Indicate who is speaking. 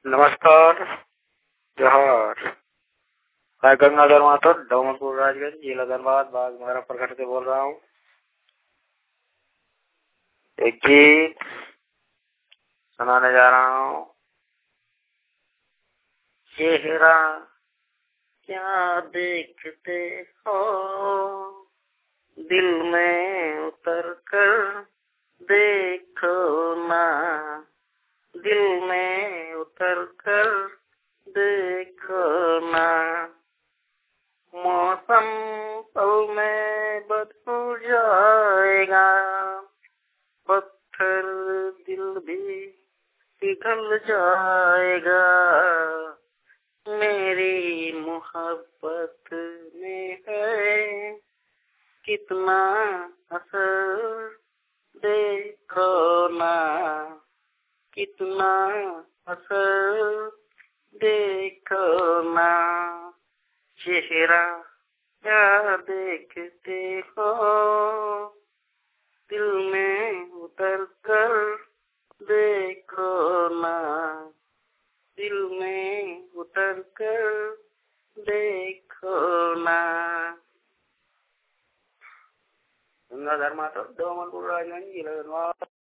Speaker 1: नमस्कार। जोहार। मैं गंगाधर माथुर, डोमनपुर राजगंज, जिला धनबाद, बाघमारा प्रखंड से बोल रहा हूँ। एक गीत सुनाने जा रहा हूँ। चेहरा क्या देखते हो, दिल में उतर कर देखो ना, दिल में उतर कर देखो ना। मौसम पल में बदल जाएगा, पत्थर दिल भी पिघल जाएगा। मेरी मोहब्बत में है कितना असर, देखो ना, कितना असर देखो ना। चेहरा क्या देखते हो, दिल में उतर कर देखो ना, दिल में उतर कर देखो ना। गंगाधर माथुर, डोमनपुर राजगंज, जिला धनबाद।